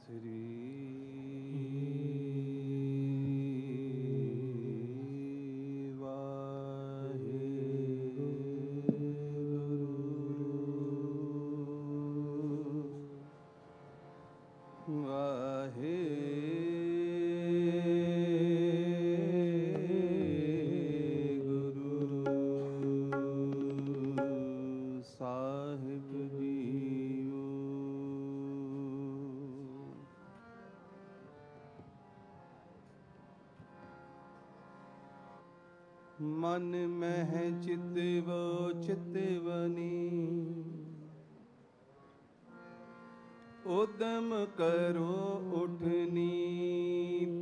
ਸ੍ਰੀ ਮਨ ਮਹਿ ਚਿਤਵੋ ਚਿਤਵਨੀ, ਉਦਮ ਕਰੋ ਉਠ ਨੀਤ।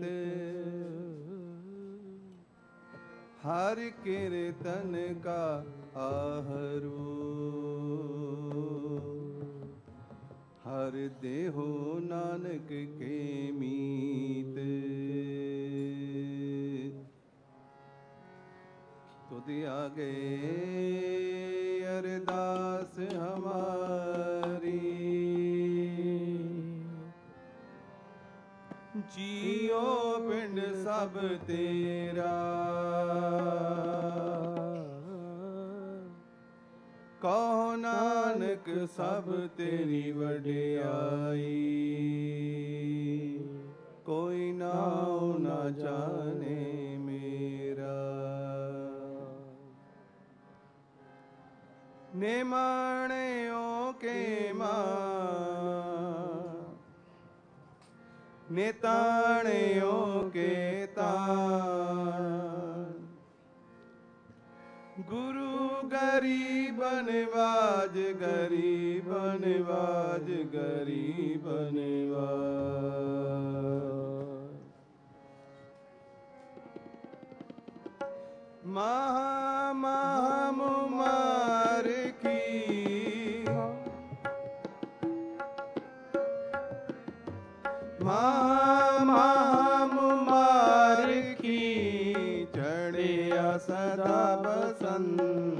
ਹਰ ਕੀਰਤਨ ਕਾ ਆਹਰੂ, ਹਰ ਦੇਹੋ ਨਾਨਕ ਕੇ ਮੀਤ। ਤੁਧ ਆਗੇ ਅਰਦਾਸ ਹਮਾਰੀ, ਜੀਓ ਪਿੰਡ ਸਭ ਤੇਰਾ। ਕਹੋ ਨਾਨਕ ਸਭ ਤੇਰੀ ਵਡਿਆਈ, ਕੋਈ ਨਾਉ ਨਾ ਜਾਣੇ ਮੇਰਾ। ਨਿਮਾਣਿਓ ਕੇ ਮਾਂ, ਨਿਤਾਣਿਓ ਕੇ ਤਾਣ। ਗੁਰੂ ਗਰੀਬਨ ਵਾਜ, ਗਰੀਬਨ ਵਾਜ, ਗਰੀਬਨ ਵਾਜ। ਮਹਾ ਮਹਾ ਮੁਮਾਰ ਕੀ, ਮਹਾ ਮਹਾ ਮੁਮਾਰ ਕੀ। ਚੜਿਆ ਸਦਾ ਬਸੰਤ,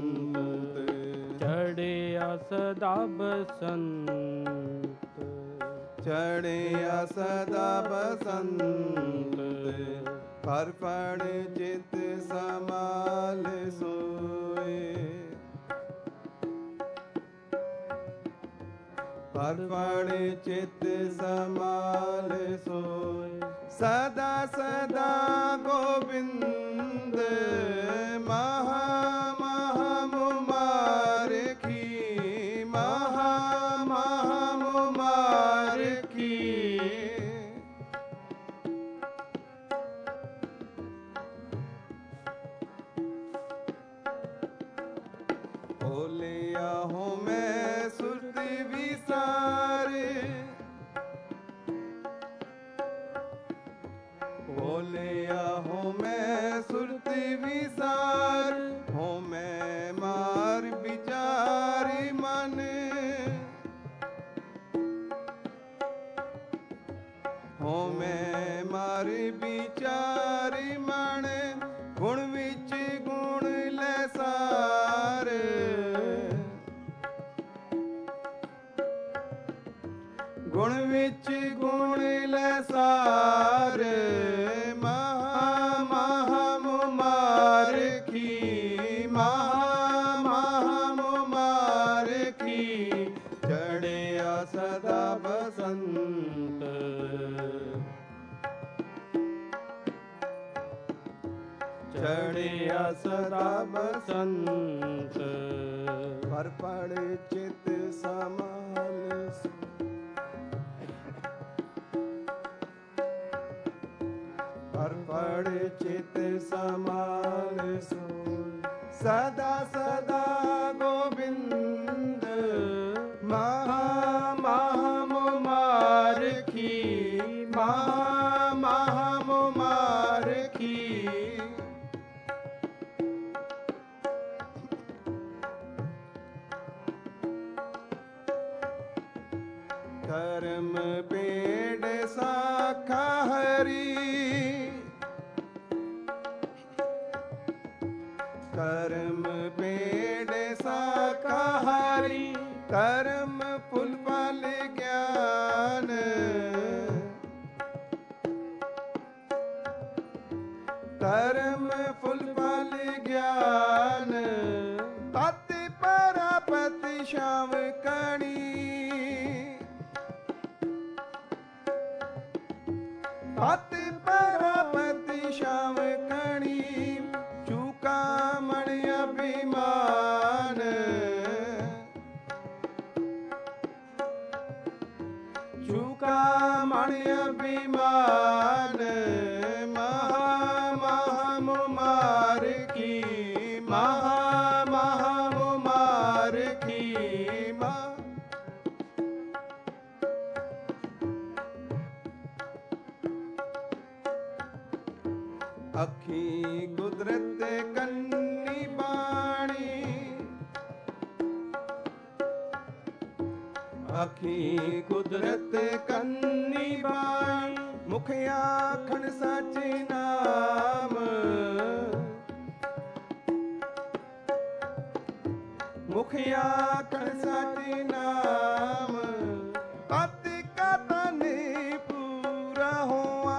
ਚੜਿਆ ਸਦਾ ਬਸੰਤ। ਚੜਿਆ ਸਦਾ ਬਸੰਤ। ਪਰ ਪੜ ਚਿਤ ਸਮਾਲ ਸੋਏ, ਪਰ ਪੜ ਚਿਤ ਸਮਾਲ ਸੋਏ। ਸਦਾ ਸਦਾ ਗੋਬਿੰਦ ਮਹਾ ਮਹਾ ਮੁਬਾਰਕੀ, ਮਹਾ ਮਹਾ ਮੁਬਾਰਕੀ। ਬੋਲਿਆ ਹੂੰ ਮੈਂ ਸੁਰਤੀ ਵਿਸਾਰ, ਬੋਲਿਆ ਹੂੰ ਮੈਂ ਸੁਰਤੀ ਵਿਸਾਰ। ਹੂੰ ਮੈਂ ਮਾਰ ਵਿਚਾਰੀ ਮਨ, ਹੂੰ ਮੈਂ ਮਾਰ ਵਿਚਾਰੀ ਮਨ। ਗੁਣ ਵਿੱਚ ਗੁਣ ਲੈ ਸਾਰ, ਗੁਣ ਵਿੱਚ ਗੁਣ ਲੈ ਸਾਰ। ਮਹਾ ਮਹਾ ਮੁਬਾਰਕੀ, ਮਹਾ ਮਹਾ ਮੁਬਾਰਕੀ। ਚੜਿਆ ਸਦਾ ਬਸੰਤ, ਚੜਿਆ ਸਦਾ ਬਸੰਤ। ਪਰ ਪੜ ਚਿਤ ਸਮਾਲ ਸੋ, ਪਰ ਪੜ ਚਿਤ ਸਮਾਲ ਸੋਇ। ਸਦਾ ਸਦਾ ਗੋਬਿੰਦ ਮਹਾ ਮਹਾ ਮੁਬਾਰਕੀ, ਮਹਾ ਮਹਾ ਮੁਬਾਰਕੀ। ਕਰਮ ਪੇੜ ਸਾਖਾ ਹਰੀ, ਕਰਮ ਪੇੜ ਸਾਖਾ ਹਰੀ। ਕਰਮ ਫੁੱਲ ਫਲ ਗਿਆਨ, धर्म फुल फल ज्ञान पति परापति श्याम कणी पति परापति श्याम कणी चूका मन अभिमान चूका मन अभिमान महामुमार की महामुमार की अखी कुदरत कन्नी बाणी अखी कुदरत कन्नी बाणी मुख आखण सच नाम मुख आखण सच नाम पति का तन पूरा हुआ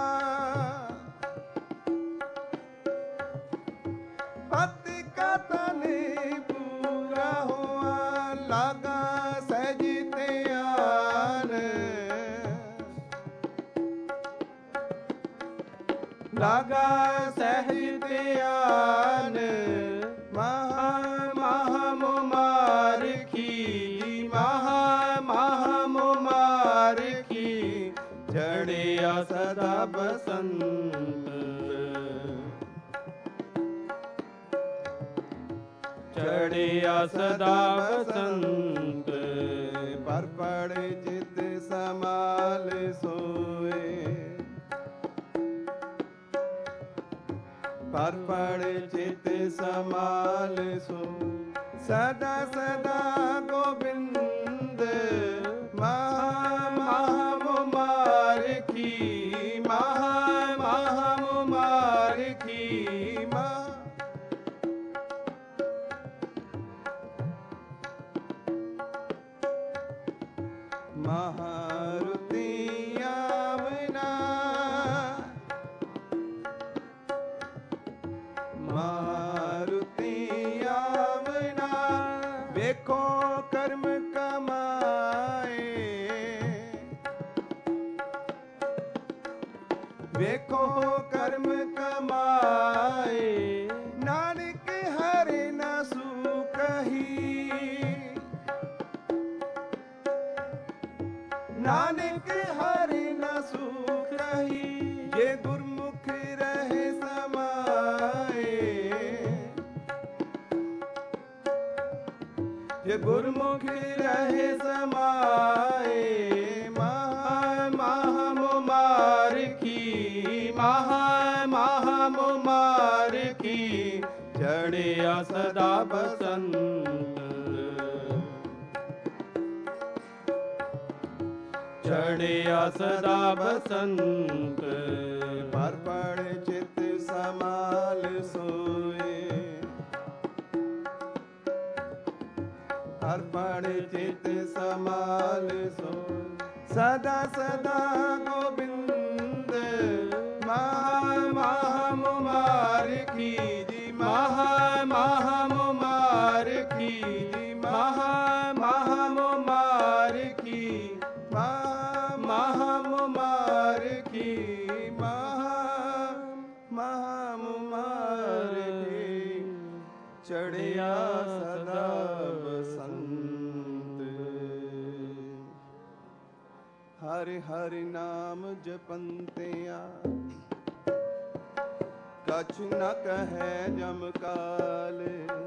पति का तन पूरा हुआ लगा सहजते आन लगा सहजते आन महामुमार की महामुमार की चढ़िया सदा बसंत चढ़िया सदा बसंत पर पड़े चित समाल सोए पर पड़े चित समाल सो सदा सदा गोविंद महामुमार की महामुमार की महारुति आवना मारुति आवना देखो कर्म कमाए देखो कर्म कमाए नानक हरे न सुकही नानक हरि न सुख रही ये गुरमुख रहे समाए ये गुरमुख रहे समाए महामुमार की महामुमार की चढ़िया सदा बसंत चढ़िया सदा बसंत पर पड़े चित समाल सोए पर पड़े चित समाल सोए सदा सदा गोविंद महामुमार की जी महामुमार की जी महामुमार की महामुमार की महामुमार की चढ़िया सदा बसंत हरि हरि नाम जपंतिया कछु न कहे जम काल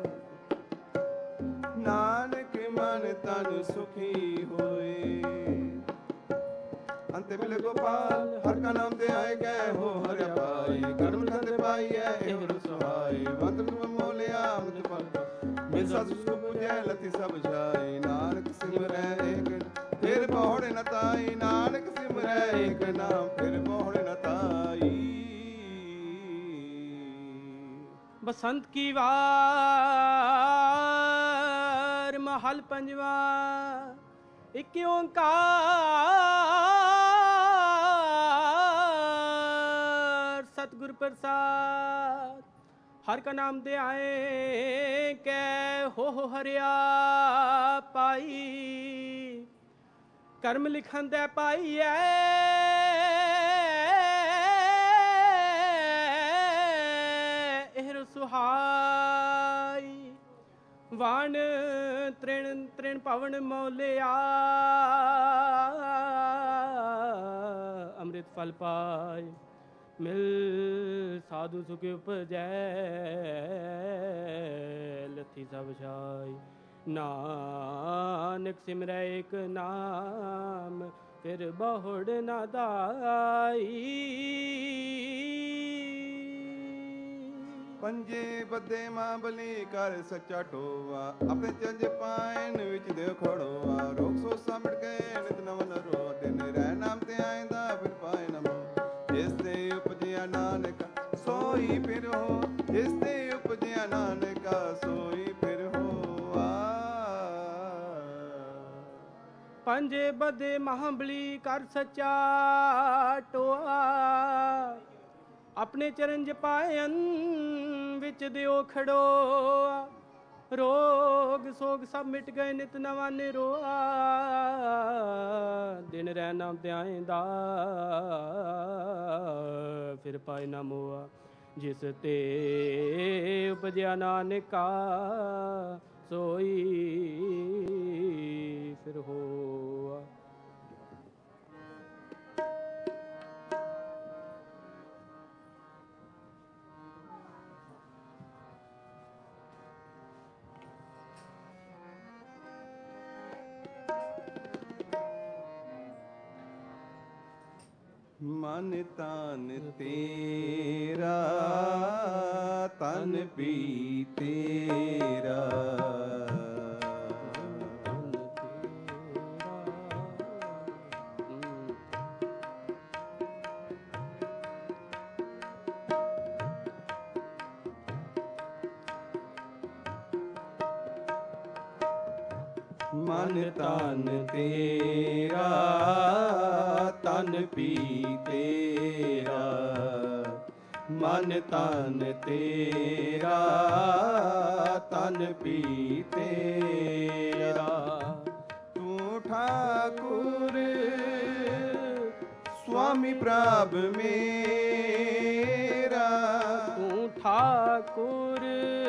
नानक मन तन सुखी होए अंत मिले गोपाल हर का नाम दे आए गए हो हर पाई कर्म खंड पाई है एवं सहाय मंत्र तुम मोलिया अमृत फल मिल सत सुख पूजै लति सब जाय नानक सिमरै एक फिर बहुड़ न ताई नानक सिमरै एक नाम फिर बहुड़ न ताई बसंत की वार महल पंजवा एक ओंकार सतगुरु गुर प्रसाद। हर का नाम दे आए कै हो हरिया पाई। कर्म लिखन दे पाई एहर सुहाई। वाण तृण तृण पवन मौलिया अमृत फल पाए। मिल साधु सुख उपजै लथी सब छाई। नानक सिमरै एक नाम फिर बहुड़ न दाई। ਪੰਜੇ ਬੱਦੇ ਮਾਂ ਬਲੀ ਕਰ ਸੱਚਾ ਟੋਆ। ਆਪਣੇ ਚੰਜ ਪਾਇਨ ਵਿੱਚ ਦੇ ਖੜੋਆ। ਰੋਗ ਸੋ ਸਾਮੜ ਕੇ ਨਿਤ ਨਵਨ ਰੋ। ਦਿਨ ਰਹਿ ਨਾਮ ਤੇ ਆਇਂਦਾ ਫਿਰ ਪਾਏ ਨਮੋ। ਜਿਸ ਤੇ ਉਪਜਿਆ ਨਾਨਕ ਸੋਈ ਫਿਰ ਹੋ। ਜਿਸ ਤੇ ਉਪਜਿਆ ਨਾਨਕ ਸੋਈ ਫਿਰ ਹੋਆ। ਪੰਜੇ ਬੱਦੇ ਮਹਾਬਲੀ ਕਰ ਸੱਚਾ ਟੋਆ। ਆਪਣੇ ਚਰਨ ਜਪਾਇਨ ਵਿੱਚ ਦਿਓ ਖੜੋਆ। ਰੋਗ ਸੋਗ ਸਭ ਮਿਟ ਗਏ ਨਿਤ ਨਵਾਂ ਨਿਰੋਆ। ਦਿਨ ਰਹਿ ਨਾਮ ਧਿਆਇਂਦਾ ਫਿਰ ਪਾਏ ਨਾ ਮੋਆ। ਜਿਸ ਤੇ ਉਪਜਿਆ ਨਾਨਕਾ ਸੋਈ ਫਿਰ ਹੋਆ। ਮਨ ਤਨ ਤੇਰਾ ਤਨ ਪੀ ਤੇਰਾ। ਮਨ ਤਨ ਤੇਰਾ ਤਨ ਪੀ ਤੇਰਾ। ਮਨ ਤਨ ਤੇਰਾ ਤਨ ਪੀ ਤੇਰਾ। ਤੂੰ ਠਾਕੁਰ ਸੁਆਮੀ ਪ੍ਰਭ ਮੇਰਾ। ਤੂੰ ਠਾਕੁਰ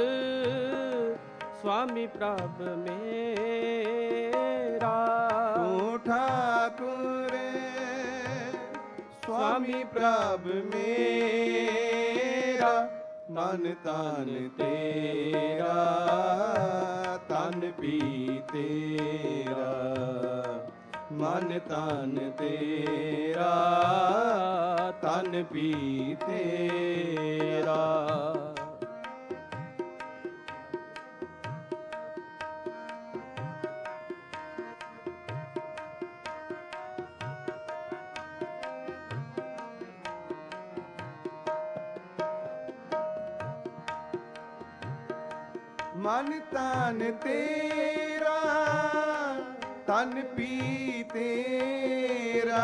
स्वामी प्रभ मेरा। तू ठाकुर स्वामी प्रभ मेरा। मन तन तेरा तन पी तेरा। मन तन तेरा तन पी तेरा। मन तन तेरा तन पी तेरा।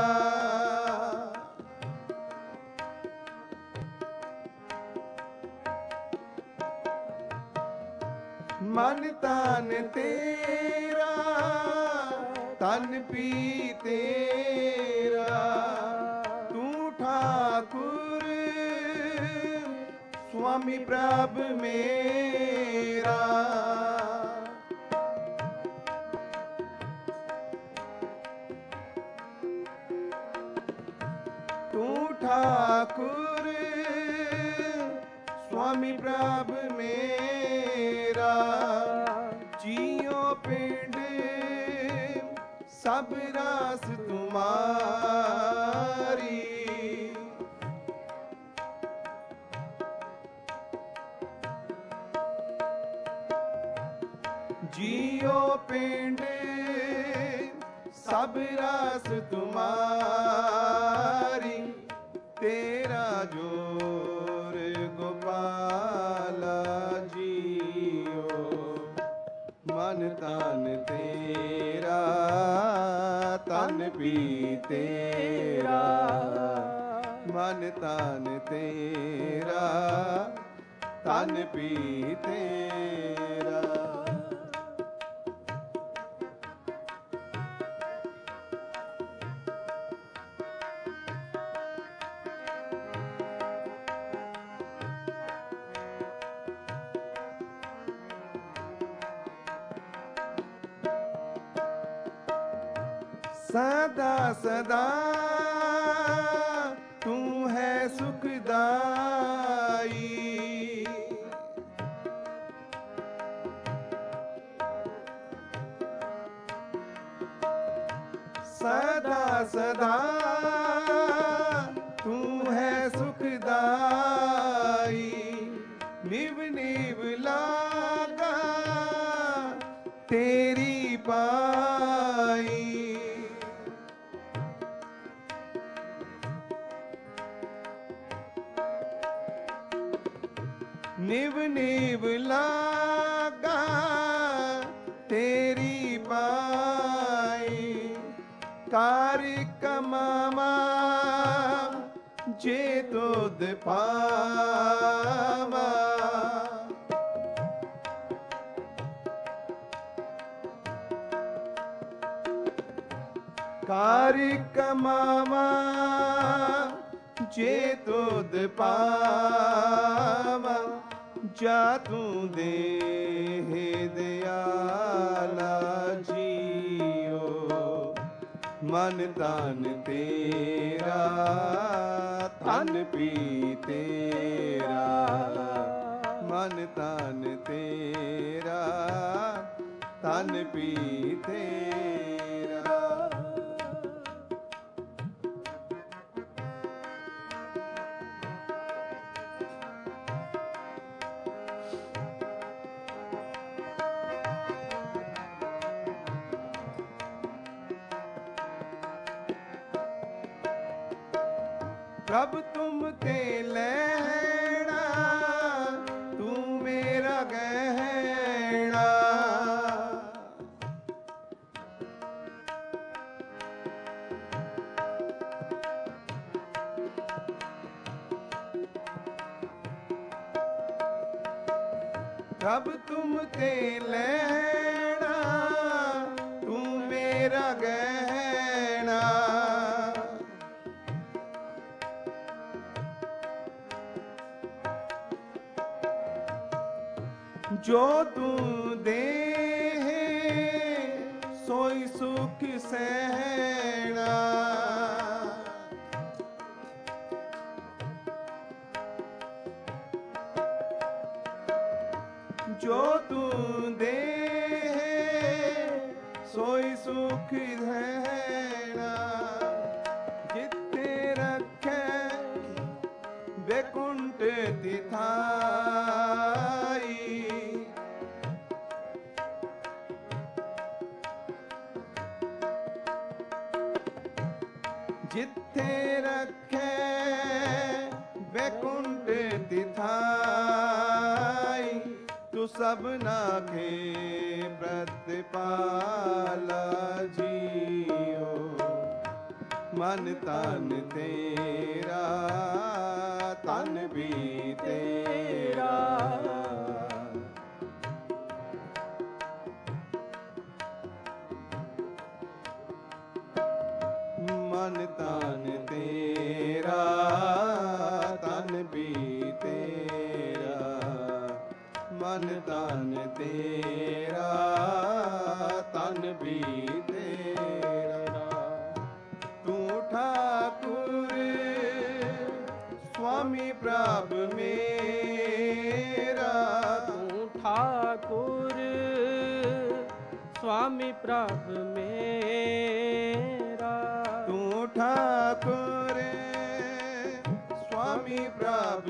मन तन तेरा तन पी तेरा। तू ठाकुर स्वामी प्रभ मेरा। तू ठाकुर स्वामी प्रभ मेरा। जियो पिंड सब रास तुम्हारी। जियो पिंड सब रास तुम्हारी। तेरा जोर गोपाला जियो। मन तन तेरा तन पी तेरा। मन तन तेरा तन पी तेरा। सदा सदा तू है सुखदाई, सदा सदा तू है सुखदाई, निव निव लागा तेरी पाई। निव निव लागा तेरी पाई, कारी कमामा जे तुद पावा। कारी कमावा जे तुद पावा, जा तू दे दयाला जियो, मन तन तेरा तन पी तेरा। मन तन तेरा तन पी तेरा। प्रभ तुम ते लैना, तू मेरा गहना। प्रभ तुम ते लैना, तू मेरा गहना। जो तू दे सोई सुख सहना। जो तू दे सोई सुख सहना। जिथे रखे बैकुंठ तिथाई, जिथे रखे बैकुंठ तिथाई, तू सबना के प्रतिपाला जियो, मन तन तेरा तन भी तेरा। मन तन तेरा तन भी तेरा। मन तन तेरा तन भी तेरा। तू ठाकुर स्वामी प्रभु मेरा। तू ठाकुर स्वामी प्रभु मेरा। तू ठाकुर स्वामी प्रभु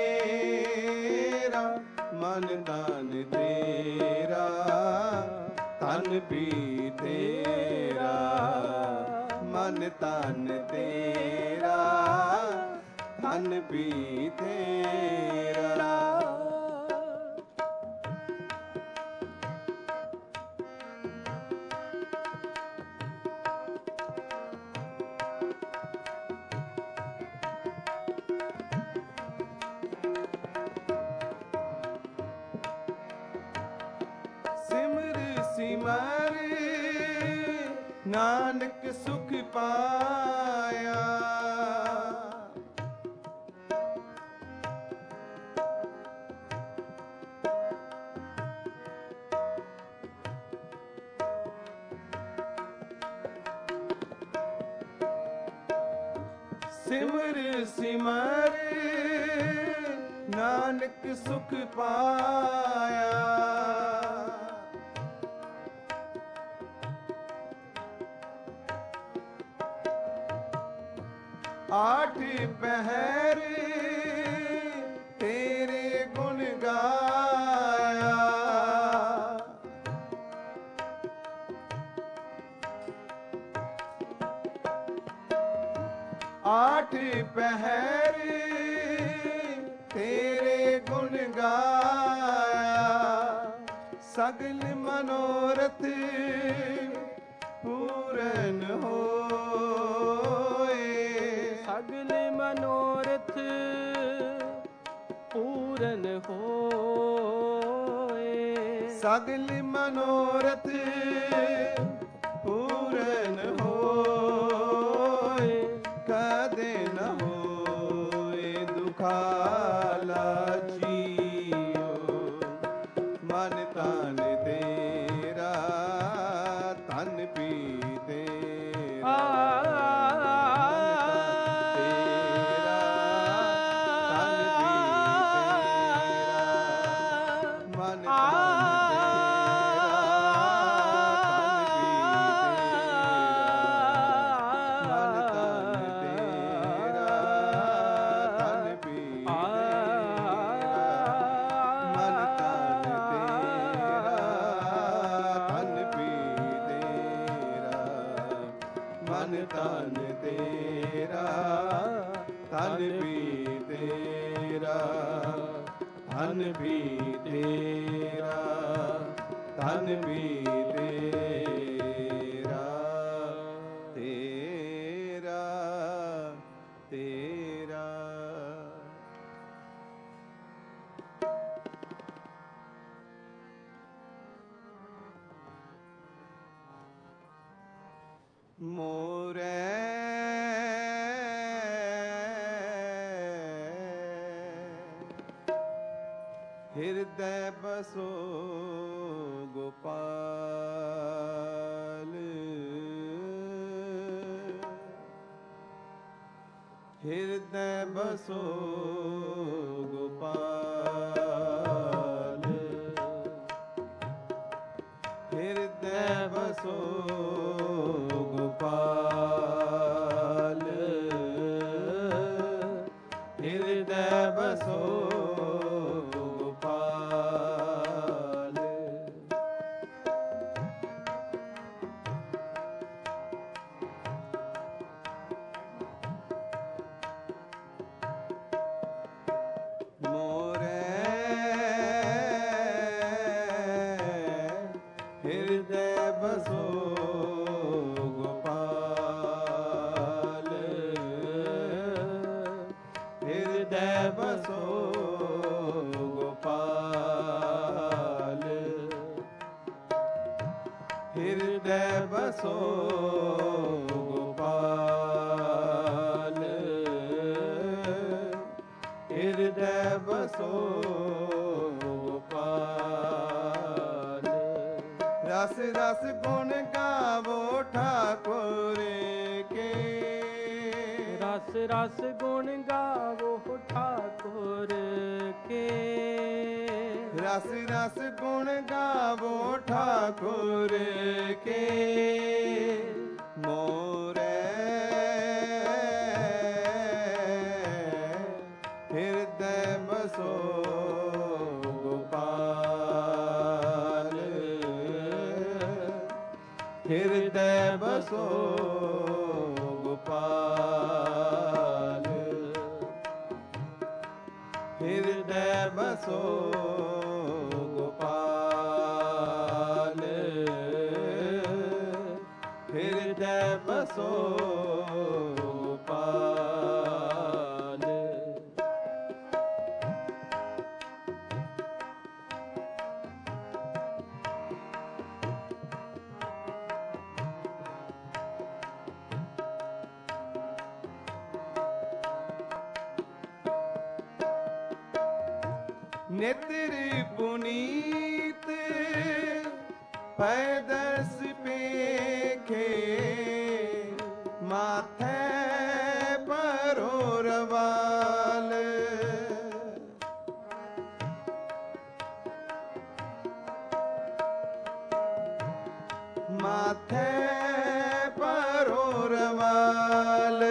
मेरा। मन तन तेरा तन भी तेरा। मन तन तेरा तन भी तेरा। ਸਿਮਰ ਨਾਨਕ ਸੁਖ ਪਾਇਆ। ਸਿਮਰ ਸਿਮਰ ਨਾਨਕ ਸੁਖ ਪਾਇਆ। ਆਠ ਪਹਿਰ ਤੇਰੇ ਗੁਣ ਗਾਇਆ। ਆਠ ਪਹਿਰ ਤੇਰੇ ਗੁਣ ਗਾਇਆ। ਸਗਲ ਮਨੋਰਥ ਪੂਰਨ ਹੋਏ। ਸਗਲ ਮਨੋਰਥ ਪੂਰਨ ਹੋਏ। ਸਗਲ ਮਨੋਰਥ ਪੂਰਨ ਹੋਏ। ਕਦੇ ਨ ਹੋਏ ਦੁਖਾਲਾ ਜੀਓ। ਮਨ ਤਨ ਤੇਰਾ ਤਨ ਪੀ ਤੇਰਾ। ਮਨ ਤਨ ਤੇਰਾ ਤਨ ਵੀ ਤੇਰਾ। ਤਨ ਵੀ ਤੇਰਾ ਤਨ ਵੀ ਤੇਰਾ। ਤੇਰਾ ਤੇਰਾ। ਮੋਰੇ ਹਿਰਦੈ ਬਸੋ ਗੋਪਾਲ। ਹਿਰਦੈ ਬਸੋ ਗੋਪਾਲ। ਹਿਰਦੈ ਬਸੋ ਗੋਪਾਲ। ਹਿਰਦੈ ਬਸੋ ਗੋਪਾਲ। ਮੋਰੇ ਹਿਰਦੈ ਬਸੋ ਗੋਪਾਲ। ਹਿਰਦੈ ਬਸੋ ਗੋਪਾਲ। ਹਿਰਦੈ ਬਸੋ ਗੋਪਾਲ। ਹਿਰਦੈ ਬਸੋ ਗੋਪਾਲ। ਰਸ ਰਸ ਗੁਣ ਗਾਵੋ ਠਾਕੁਰ ਕੇ। ਰਸ ਰਸ ਗੁਣ ਗਾਵੋ ਠਾਕੁਰ ਕੇ। ਰਸ ਰਸ ਗੁਣ ਗਾਵੋ ਠਾਕੁਰ ਕੇ। ਮੋਰੇ ਹਿਰਦੈ ਬਸੋ ਗੋਪਾਲ। ਹਿਰਦੈ ਬਸੋ ਗੋਪਾਲ। ਹਿਰਦੈ ਬਸੋ ਗੋਪਾਲ। ਹਿਰਦੈ ਬਸੋ ਗੋਪਾਲ। नेत्र पुनीत पैदस पेखे माथे परोरवाल माथे परोरवाल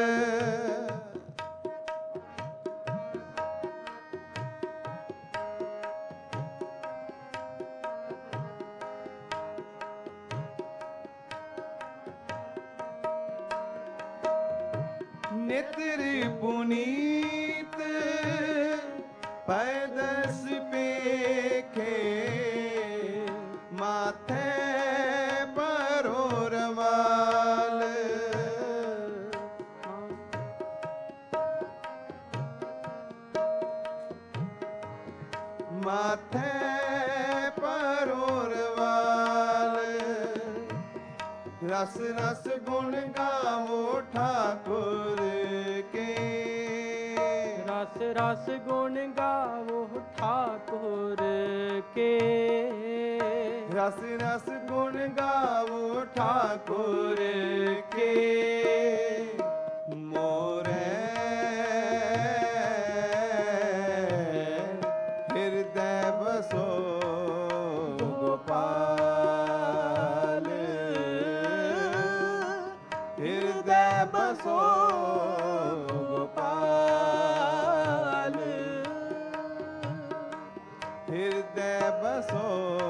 नेत्र पुनीत पैदस पेखे माथे परोरवाल माथे परोरवाल रस रस गुण गावो ठाकुर के रस रस गुण गावो ठाकुर के रस रस गुण गावो ठाकुर के मोरे हृदय बसो गोपाल हृदय बसो गोपाल हृदय बसो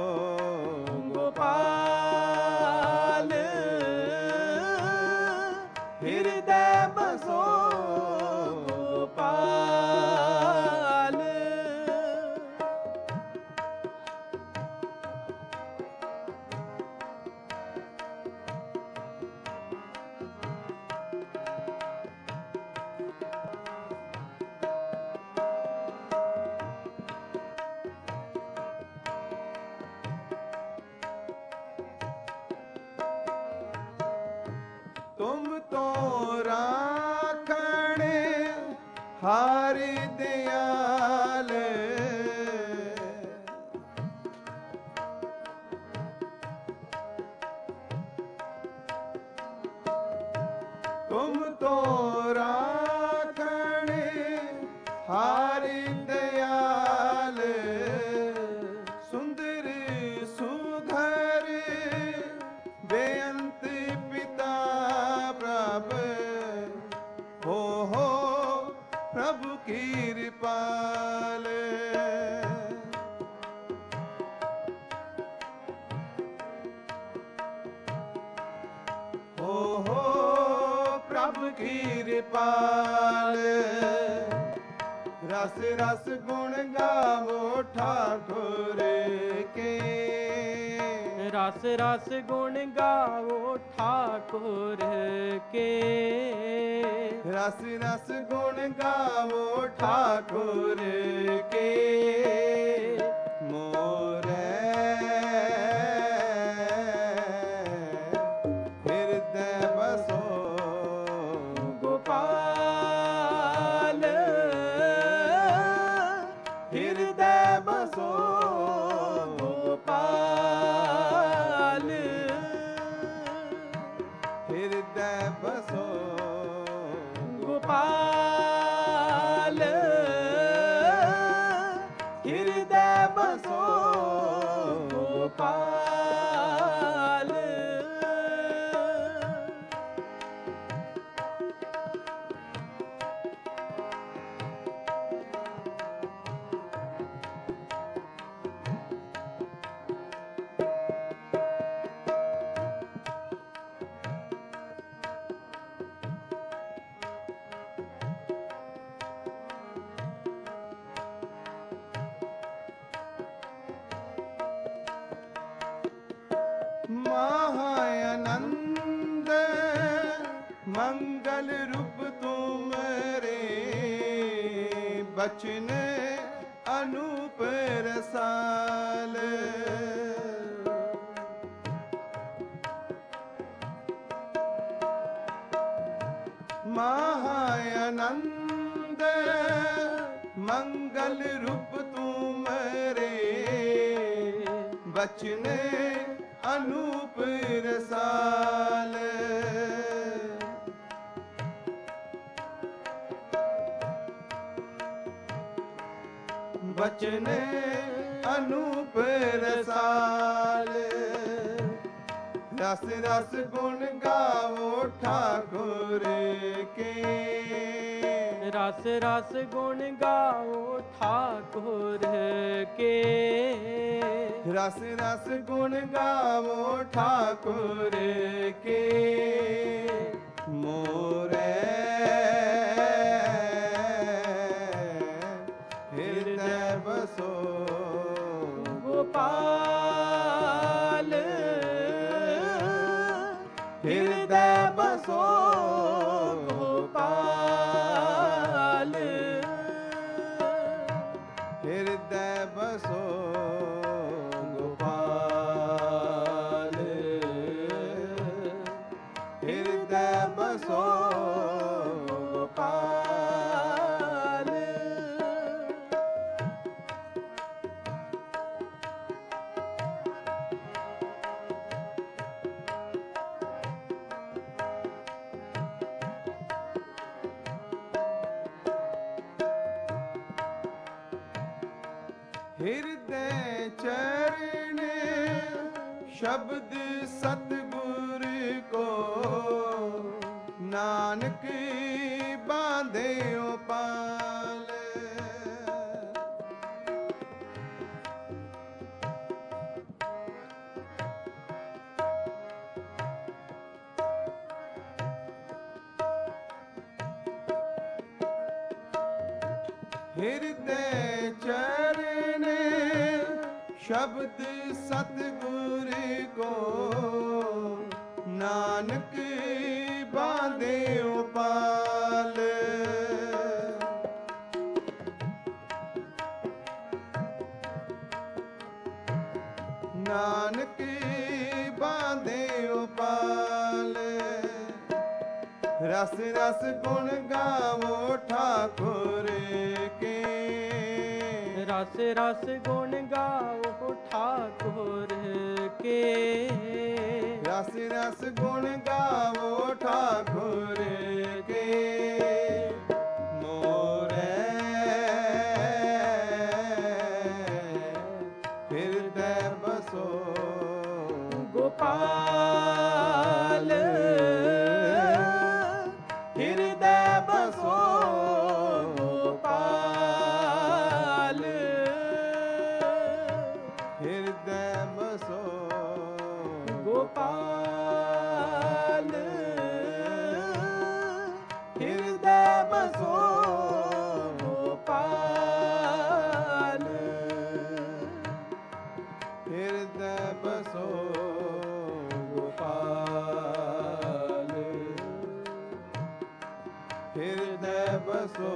गोपाल हृदय बसो गोपाल तुम तो राखण हारि दयाल तुम तो राखण हारि दयाल सुंदर सुघर बेअंत पिता प्रभु हो प्रभु कृपाल हो प्रभु कृपाल रस रस गुण गावो ठाकुर के रस रस गुण गावो ठाकुर के रस रस गुण गावो ठाकुर के मोरे हृदय बसो गोपाल हृदय बसो गोपाल हृदय बसो गोपाल हृदय बसो गोपाल महानंद मंगल रूप तुमरे बचन अनूप रसाल महानंद मंगल रूप तुमरे ਰੇ ਬਚਨ ਅਨੂਪ ਰਸਾਲ ਬਚਨ ਅਨੂਪ ਰਸਾਲ ਰਸ ਰਸ ਗੁਣ ਗਾਵੋ ਠਾਕੁਰ ਕੇ ਰਸ ਰਸ ਗੁਣ ਗਾਓ ਠਾਕੁਰ ਕੇ ਰਸ ਰਸ ਗੁਣ ਗਾਵੋ ਠਾਕੁਰ ਕੇ ਮੋਰੇ ਹਿਰਦੈ ਬਸੋ ਗੋਪਾਲ ਹਿਰਦੈ ਬਸੋ ਗੋਪਾਲ ਹਿਰਦੈ ਬਸੋ ਗੋਪਾਲ ਹਿਰਦੈ ਬਸੋ ਗੋਪਾਲ ਹਿਰਦੈ ਚਰਨ ਸ਼ਬਦ ਸਤਿਗੁਰ ਕੋ ਨਾਨਕ ਬਾਂਧਿਓ ਪਾਲ ਹਿਰਦੈ ਚਰਨ ਸ਼ਬਦ ਸਤਿਗੁਰ ਕੋ ਨਾਨਕ ਬਾਂਧਿਓ ਪਾਲ ਨਾਨਕ ਬਾਂਧਿਓ ਪਾਲ ਰਸ ਰਸ ਗੁਣ ਗਾਵੋ ਠਾਕੁਰ ਕੇ ਰਸ ਰਸ ਗੁਣ ਗਾਓ ਠਾਕੁਰ ਕੇ ਰਸ ਰਸ ਗੁਣ ਗਾਵੋ ਠਾਕੁਰ ਕੇ ਮੋਰੇ ਹਿਰਦੈ ਬਸੋ ਗੋਪਾਲ ਹਿਰਦੈ ਬਸੋ ਗੋਪਾਲ ਹਿਰਦੈ ਬਸੋ ਗੋਪਾਲ ਹਿਰਦੈ ਬਸੋ ਗੋਪਾਲ ਹਿਰਦੈ ਬਸੋ ਗੋਪਾਲ ਹਿਰਦੈ ਬਸੋ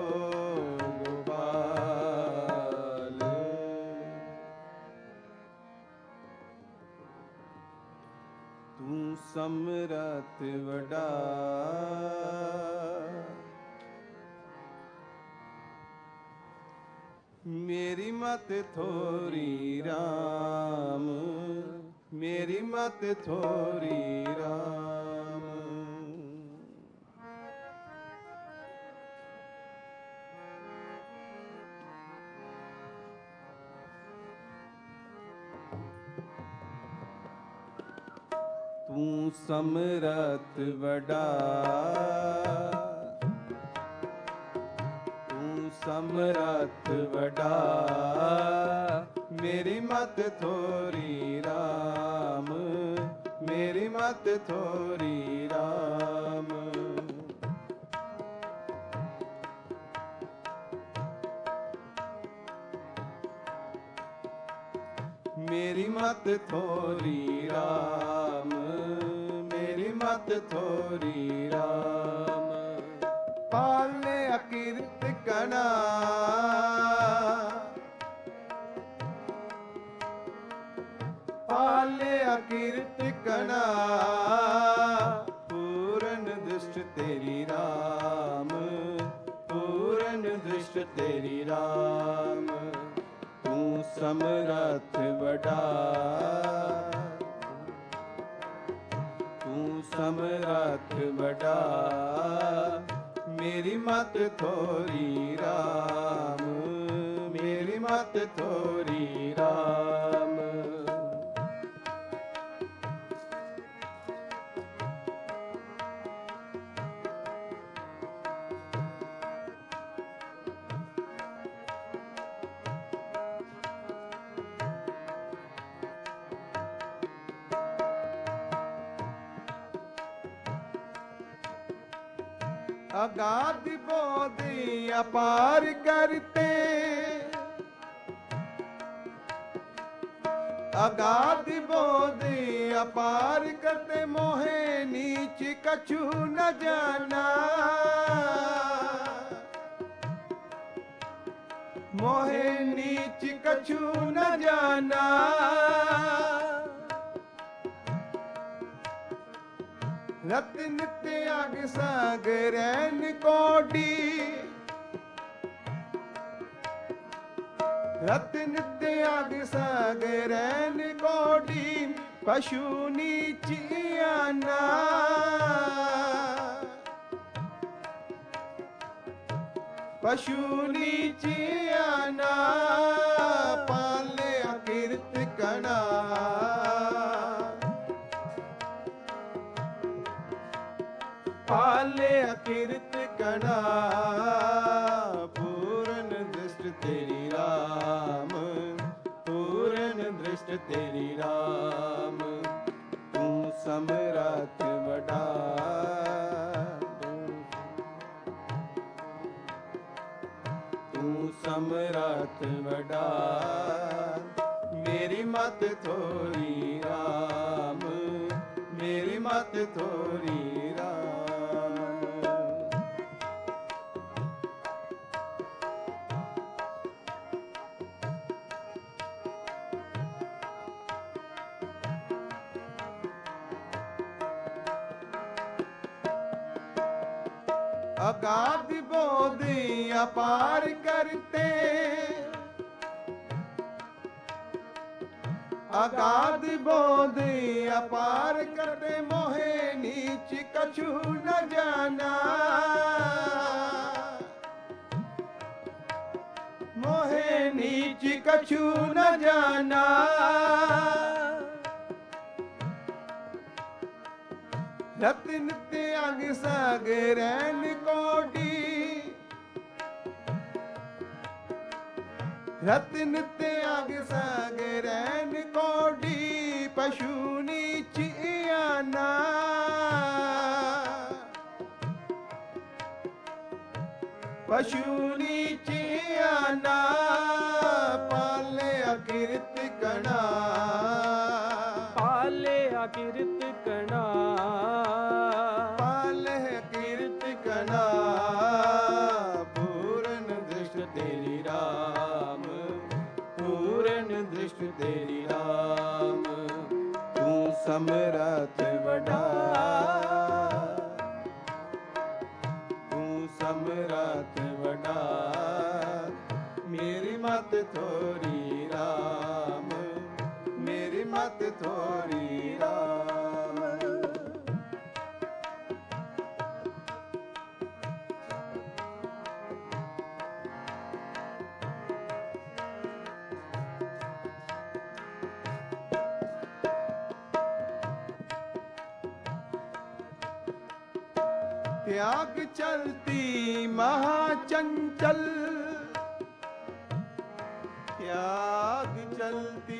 ਗੋਪਾਲ ਤੂੰ ਸਮਰਥ ਵਡਾ ਮੇਰੀ ਮਤ ਥੋਰੀ ਰਾਮ ਮੇਰੀ ਮਤ ਥੋਰੀ ਰਾਮ ਤੂੰ ਸਮਰਥ ਵਡਾ ਤੂੰ ਸਮਰਥ ਵਡਾ ਮੇਰੀ ਮਤ ਥੋਰੀ ਰਾਮ ਮੇਰੀ ਮਤ ਥੋਰੀ ਰਾਮ ਮੇਰੀ ਮਤ ਥੋਰੀ ਰਾਮ ਮੇਰੀ ਮਤ ਥੋਰੀ ਰਾਮ ਪਾਲੇ ਅਕਿਰਤ ਕਣਾ ਪਾਲੇ ਅਕਿਰਤ ਕਣਾ ਪੂਰਨ ਦ੍ਰਿਸ਼ਟ ਤੇਰੀ ਰਾਮ ਪੂਰਨ ਦ੍ਰਿਸ਼ਟ ਤੇਰੀ ਰਾਮ ਤੂੰ समरथ बड़ा, तू समरथ बड़ा, मेरी मत थोरी राम, मेरी मत थोरी राम। अगाध बोधि अपार करते, अगाध बोधि अपार करते, मोहे नीच कछु न जाना, मोहे नीच कछु न जाना। रत नित्य आग सागरैन कोडी, रत नित्य आग सागरैन कोडी, पशु नीच आना, पशु नीच आना। पाले अकीर्त कणा, पाले अकीर्त कणा, पूर्ण दृष्ट तेरी राम, पूर्ण दृष्ट तेरी राम। तू समरथ बड़ा, तू समरथ बड़ा, मेरी मत थोरी राम, मेरी मत थोरी राम। अगाध बोधि अपार करते, अगाध बोधि अपार करते, मोहे नीच कछु न जाना, मोहे नीच कछु न जाना। रत नित्य अग सागरैन कोडी, रत नित्य अग सागरैन कोडी, पशु नीच आना, पशु नीच आना। पाले अकीर्त कणा, पाले अकीर्त कणा, पाले अकीर्त कणा, पूर्ण दृष्ट तेरी राम, पूर्ण दृष्ट तेरी राम। तू समरथ बड़ा, तू समरथ बड़ा, मेरी मत थोरी राम, मेरी मत थोरी राम। त्याग चलती महाचंचल, त्याग चलती,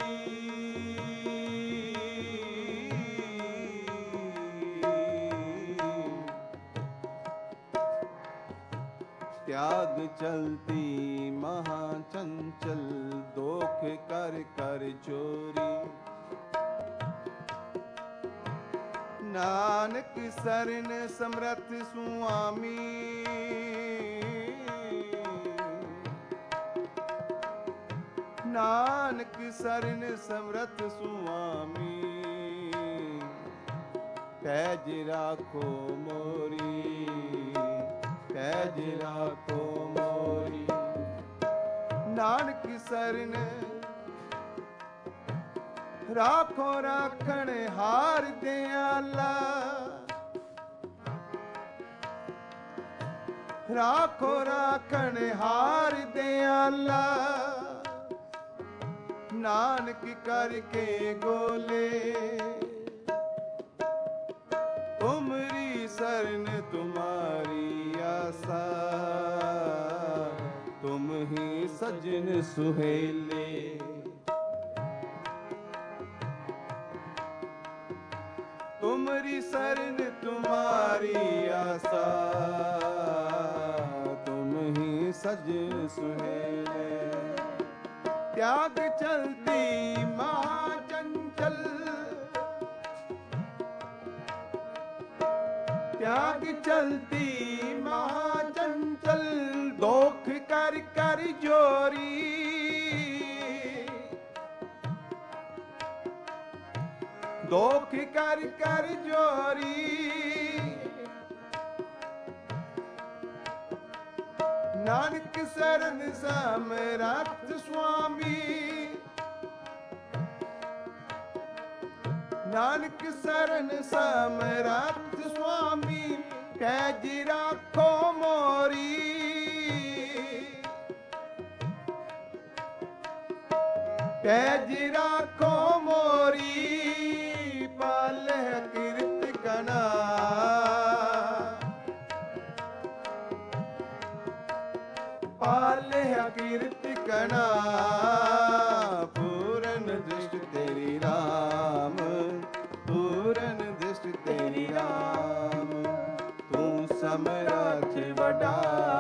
त्याग चलती महाचंचल, दोख कर कर चोरी, नानक सरन समरथ सुआमी, नानक सरन समरथ सुआमी, पैज राखो मोरी, पैज राखो मोरी। नानक सरन ਰਾਖੋ ਰਾਖਣ ਹਾਰ ਦਿਆਲਾ, ਰਾਖੋ ਰਾਖਣ ਹਾਰ ਦਿਆਲਾ, ਨਾਨਕ ਕਰਕੇ ਗੋਲੇ, ਤੁਮਰੀ ਸਰਨ ਤੁਮਾਰੀ ਆਸਾ, ਤੁਮ ਹੀ ਸਜਣ ਸੁਹੇਲੇ। ਤੁਮਰੀ ਸਰਨ ਤੁਮਾਰੀ ਆਸਾ, ਤੁਮ ਹੀ ਸਜਣ ਸੁਹੇਲੇ। त्याग चलती महाचंचल, त्याग चलती महाचंचल, दोख कर कर जोरी, दोख कर कर जोरी। नानक शरण समरथ स्वामी, नानक शरण समरथ स्वामी, कैज राखो मोरी, कैज राखो मोरी। पालह कीर्त गणा, पालह कीर्त कणा, पूरन दृष्ट तेरी राम, पूरन दृष्ट तेरी राम। तू समरथ वडा,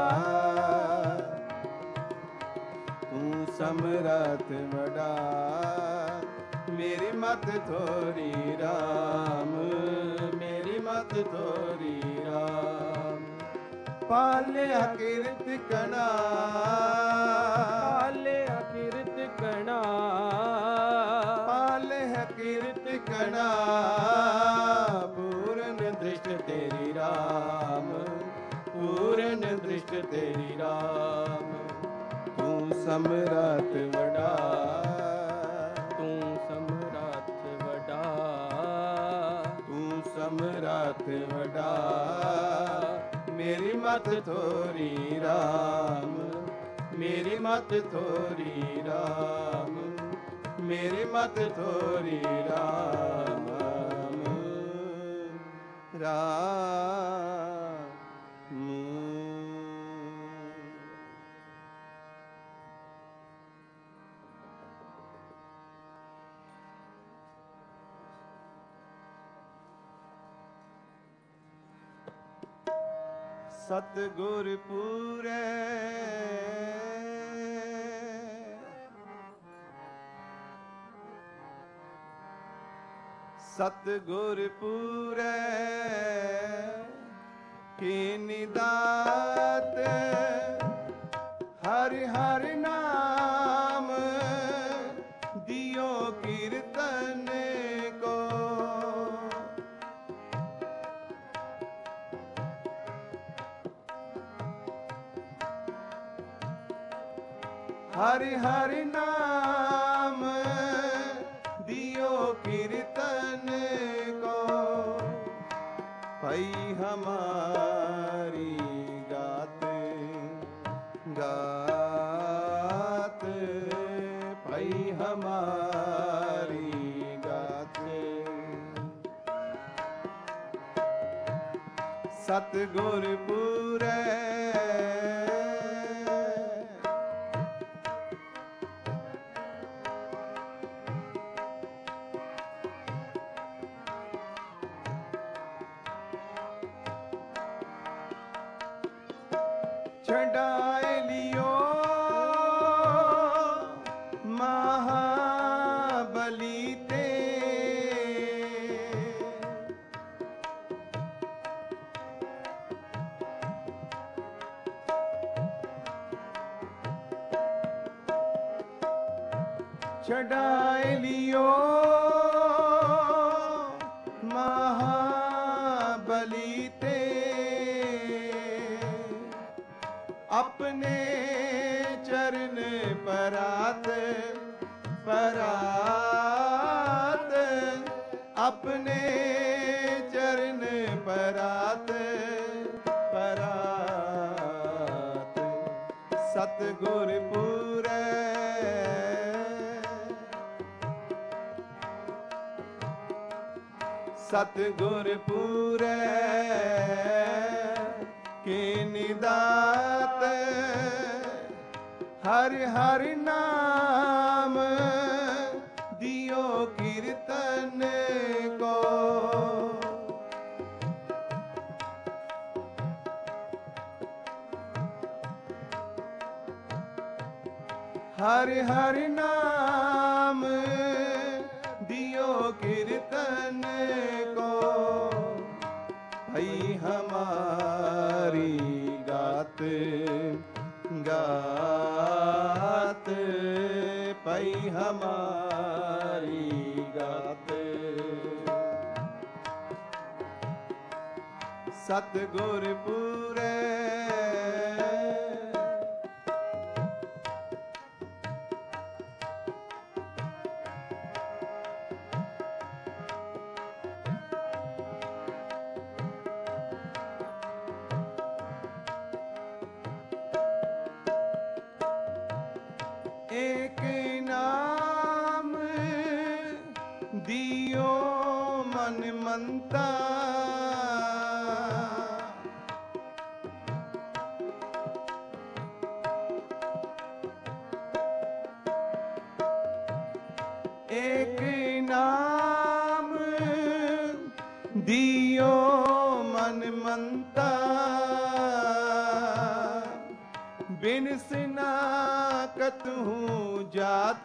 तू समरथ वडा, मेरी मत थोरी राम, मेरी मत थोरी राम। पालिया कीर्त कणा, पालिया कीर्त कणा, पालिया कीर्त कणा, पूरन दृष्ट तेरी राम, पूरन दृष्ट तेरी राम। तू समरथ वडा, तू समरथ वडा, तू समरथ वडा, मेरी मत थोरी राम, मेरी मत थोरी राम, मेरी मत थोरी राम, राम। सतगुर पूरे, सतगुर पूरे, कीनी दात, हर हर नाम, दियो कीर्तन को। हरि हरि नाम, दियो कीर्तन को। भई हमारी गात, गात, भई हमारी गात। सतगुर पूरे, छड़ाए लियो महाबली ते, छड़ाए लियो महाबली ते, अपने चरण परात परात। अपने चरण परात परात सतगुर पूरै सतगुर पूरै के निदात हर हर नाम दियो कीर्तन को हर हर नाम दियो कीर्तन को भई हमारी गात गात भई हमारी गात सतगुर पूरै एक नाम दियो मन मनता एक नाम दियो मन मनता बिनसना कतहूँ जात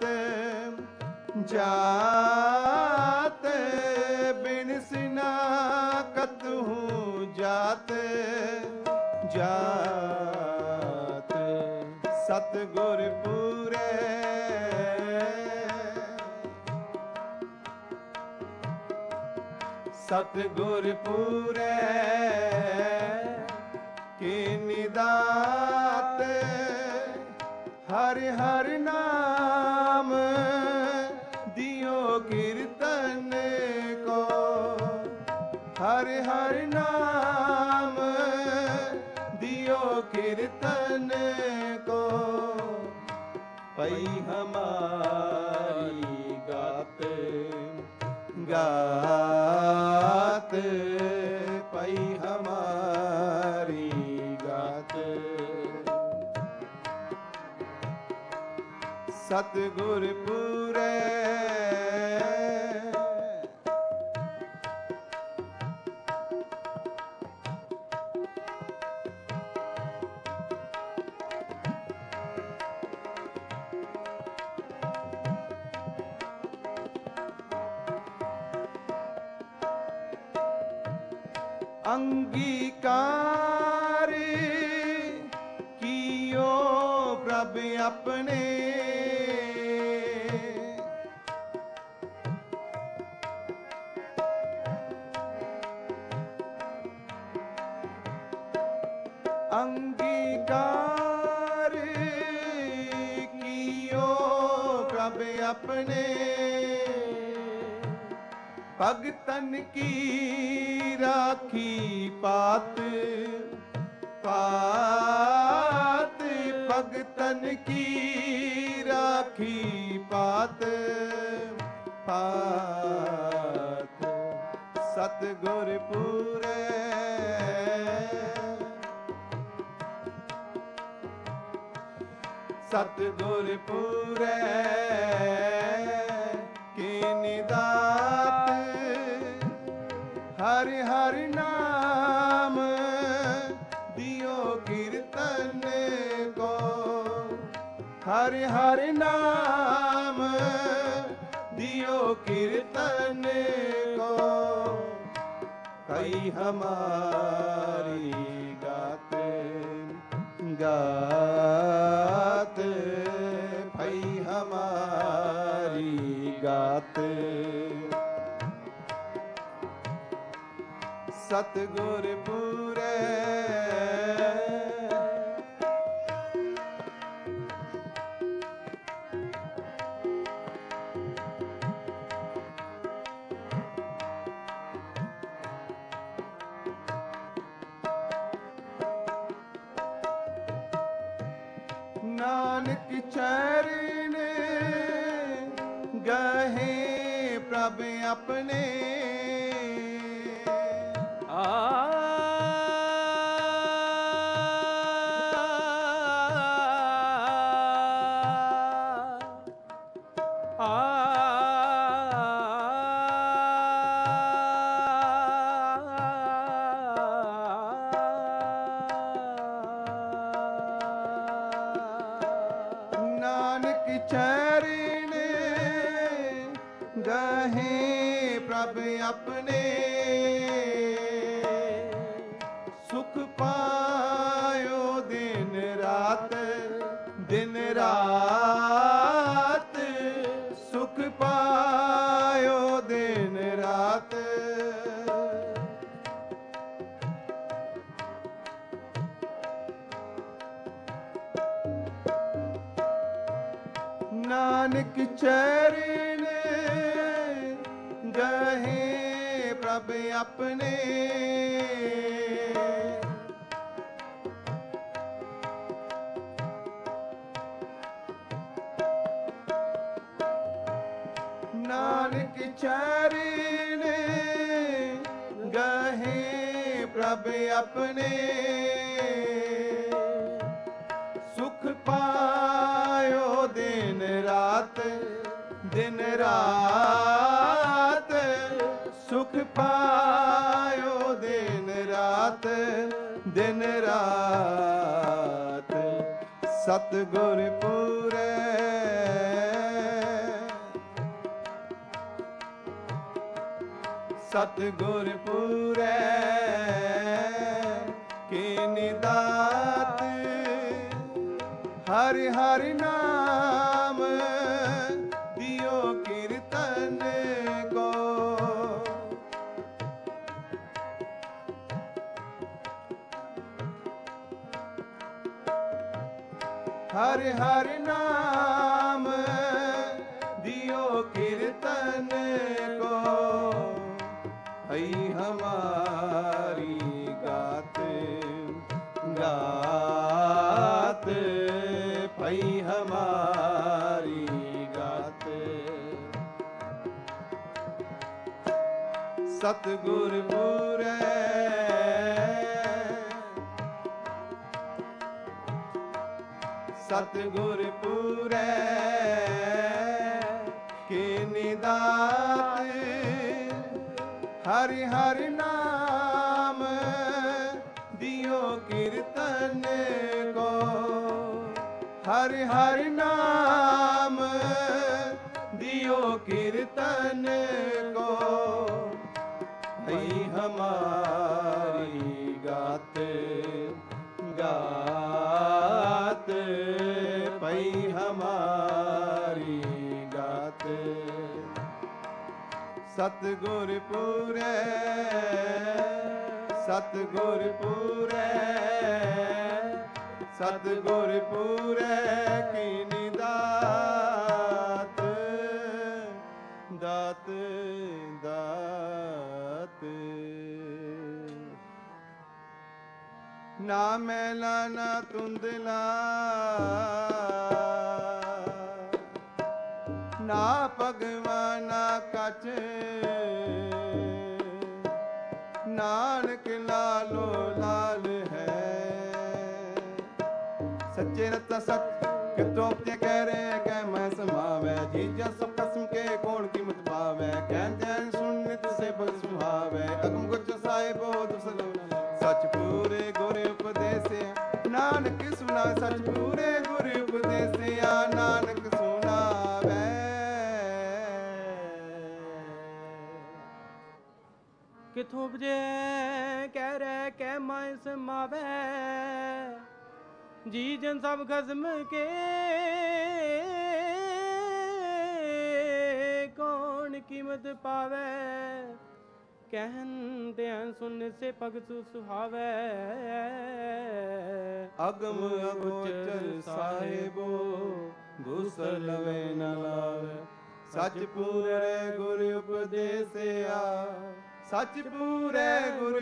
जात बिनसना कतहूँ जात जात सतगुर पूरै सतगुर पूरै के निदात हर हर नाम दियो कीर्तन को हर हर नाम दियो कीर्तन को पई हमारी गात गात पई हमारी गात सतगुर पूरै अंगीकार कियो प्रभ अपने अंगीकार कियो प्रभ अपने भगतन की राखी पात पात भगतन की राखी पात पात सतगुर पूरै सतगुर पूरै के निदात हर हर नाम दियो कीर्तन को हर हर नाम दियो कीर्तन को कई हमारी गात गात भई हमारी गात सतगुर पूरै ਨਾਨਕ ਚਰਨ ਗਹੇ ਪ੍ਰਭ ਆਪਣੇ ਨਾਨਕ ਚਰਨ ਗਹੇ ਪ੍ਰਭ ਆਪਣੇ ਸੁਖ ਪਾਇਓ ਦਿਨ ਰਾਤ ਸੁਖ ਪਾਇਓ ਦਿਨ ਰਾਤ ਨਾਨਕ ਚਰਨ ਗਹੇ ਪ੍ਰਭ ਆਪਣੇ ਨਾਨਕ ਚਰਨ ਗਹੇ ਪ੍ਰਭ ਆਪਣੇ ਸੁਖ ਪਾਇਓ ਦਿਨ ਰਾਤ ਸੁਖ ਪਾਇਓ ਦਿਨ ਰਾਤ ਸਤਿਗੁਰ ਪੂਰੈ ਸਤਿਗੁਰ ਪੂਰੈ ਕੀ ਨਿਦਾਤ ਹਰਿ ਹਰਿ ਨਾਮ ਦਿਓ ਕੀਰਤਨ ਕੋ ਹਰਿ ਹਰਿ ਨਾਮ ਦਿਓ ਕੀਰਤਨ ਕੋ ਹਈ ਹਮਾਰੀ ਗਾਤ ਗਾਤ ਭਈ ਹਮਾਰੀ ਗਾਤ ਸਤਿਗੁਰ ਪੂਰੈ ਸਤਿਗੁਰ ਪੂਰੈ ਕੀ ਨਿਦਾਤ ਹਰਿ ਹਰਿ ਨਾਮ ਦਿਓ ਕੀਰਤਨ ਕੋ ਹਰਿ ਹਰਿ ਨਾਮ ਦਿਓ ਕੀਰਤਨ ਕੋ ਭਈ ਹਮਾਰੀ ਗਾਤ ਗਾਤ ਭਈ ਹਮਾਰੀ ਗਾਤ ਸਤਿਗੁਰ ਪੂਰੈ ਸਤਿਗੁਰ ਪੂਰੈ ਸਤਿਗੁਰ ਪੂਰੈ ਕੀ ਨਿਦਾਤ ਦਾਤ ਦਾਤ ਨਾ ਮੈਲਾ ਨਾ ਧੁੰਦਲਾ ਨਾ ਭਗਵਾ ਨਾ ਕੱਚ ਨਾਨਕ ਲਾਲੋ ਲਾਲ ਹੈ ਸੱਚੇ ਰਤਾ ਸਤ ਕਿਤੋਂ ਤੇ ਕਹਿ ਰਹੇ ਕਹਿ ਮੈਂ ਸਮਾਵੈ ਜੀਜਾ ਸਭ ਕਸਮ ਕੇ ਕੋਣ ਕੀਮਤ ਪਾਵੈ ਕਹਿ ਜੈਨ ਸੁਣ ਨਿਤ ਸੇ ਬਲ ਸੁਹਾਵੈ ਅਗਮ ਗੁਚ ਸਾਹਿਬੋ ਦੁਸਲੋ ਸਚ ਪੂਰੇ ਗੁਰ ਉਪਦੇਸਿਆ ਨਾਨਕ ਸੁਣਾ ਸਚ ਪੂਰੇ ਗੁਰ ਉਪਦੇਸਿਆ ਨਾਨਕ ਸੁਣਾਵੈ ਕਿਥੋਂ ਉਪਜੇ ਕਹਿ ਰਹਿ ਕਹਿ ਮੈਂ ਸਮਾਵੈ ਜੀ ਜਨ ਸਭ ਖਸਮ ਕੇ ਕੌਣ ਕੀਮਤ ਪਾਵੈ ਕਹਿਨ ਧਿਆਨ ਸੁਨ ਸੇ ਭਗਤ ਸੁਹਾਵੈ ਅਗਮ ਅਗੋਚਰ ਸਾਹਿਬੋ ਗੁਸਲਵੇ ਨ ਲਾਵੈ ਸਚ ਪੂਰੇ ਗੁਰ ਉਪਦੇਸਿਆ ਸਚ ਪੂਰੇ ਗੁਰ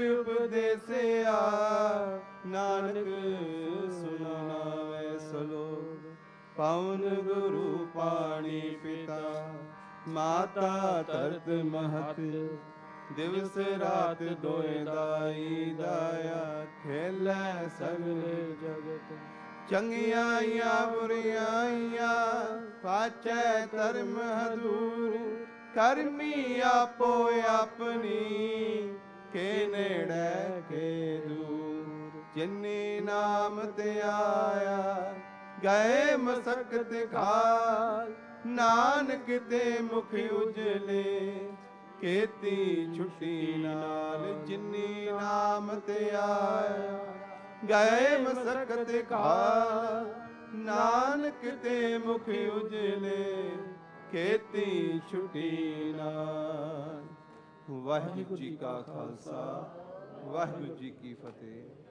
ਉਪਦੇਸਿਆ ਨਾਨਕ ਸੁਨਾਵੈ ਸਲੋਕ ਪਵਨ ਗੁਰੂ ਪਾਣੀ ਪਿਤਾ ਮਾਤਾ ਧਰਤ ਮਹਤ ਦਿਵਸ ਰਾਤ ਦੋਇ ਦਾਈ ਦਾਇਆ ਖੇਲੇ ਸਗਲੇ ਜਗਤ ਚੰਗਿਆਈਆਂ ਬੁਰਿਆਈਆਂ ਪਾਚੈ ਧਰਮ ਹਦੂਰ ਕਰਮੀ ਆਪੋ ਆਪਣੀ ਕੇ ਨੇੜੇ ਕੇ ਦੂਰ ਜਿਨੇ ਨਾਮ ਤੇ ਆਇਆ ਗਏ ਮਸਕਤ ਖਾਲ ਨਾਨਕ ਤੇ ਮੁਖ ਉਜਲੇ ਕੀਤੀ ਛੁੱਟੀ ਨਾਲ ਜਿਨੀ ਨਾਮ ਤੇ ਆਇਆ ਗਏ ਮਸਕਤ ਖਾਲ ਨਾਨਕ ਤੇ ਮੁਖ ਉਜਲੇ ਕੀਤੀ ਛੁੱਟੀ ਨਾਲ। ਵਾਹਿਗੁਰੂ ਜੀ ਕਾ ਖਾਲਸਾ ਵਾਹਿਗੁਰੂ ਜੀ ਕੀ ਫਤਿਹ।